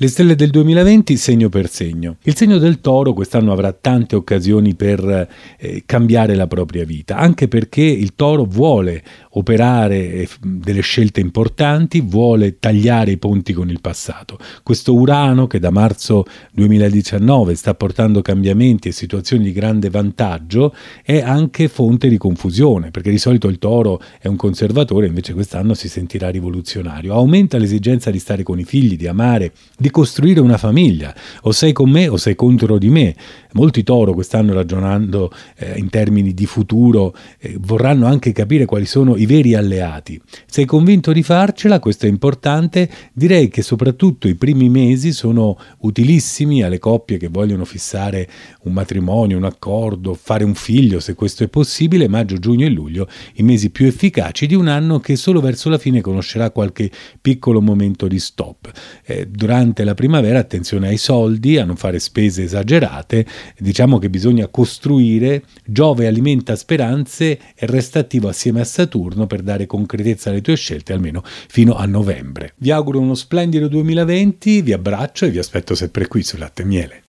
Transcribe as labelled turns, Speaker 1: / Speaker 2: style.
Speaker 1: Le stelle del 2020 segno per segno. Il segno del Toro quest'anno avrà tante occasioni per cambiare la propria vita, anche perché il Toro vuole operare delle scelte importanti, vuole tagliare i ponti con il passato. Questo Urano che da marzo 2019 sta portando cambiamenti e situazioni di grande vantaggio è anche fonte di confusione, perché di solito il Toro è un conservatore, invece quest'anno si sentirà rivoluzionario. Aumenta l'esigenza di stare con i figli, di amare, di costruire una famiglia. O sei con me o sei contro di me. Molti Toro quest'anno, ragionando in termini di futuro, vorranno anche capire quali sono i veri alleati. Sei convinto di farcela? Questo è importante. Direi che soprattutto i primi mesi sono utilissimi alle coppie che vogliono fissare un matrimonio, un accordo, fare un figlio se questo è possibile. Maggio, giugno e luglio, i mesi più efficaci di un anno che solo verso la fine conoscerà qualche piccolo momento di stop. Durante la primavera attenzione ai soldi, a non fare spese esagerate. Diciamo che bisogna costruire. Giove alimenta speranze e resta attivo assieme a Saturno per dare concretezza alle tue scelte almeno fino a novembre. Vi auguro uno splendido 2020, vi abbraccio e vi aspetto sempre qui su Latte e Miele.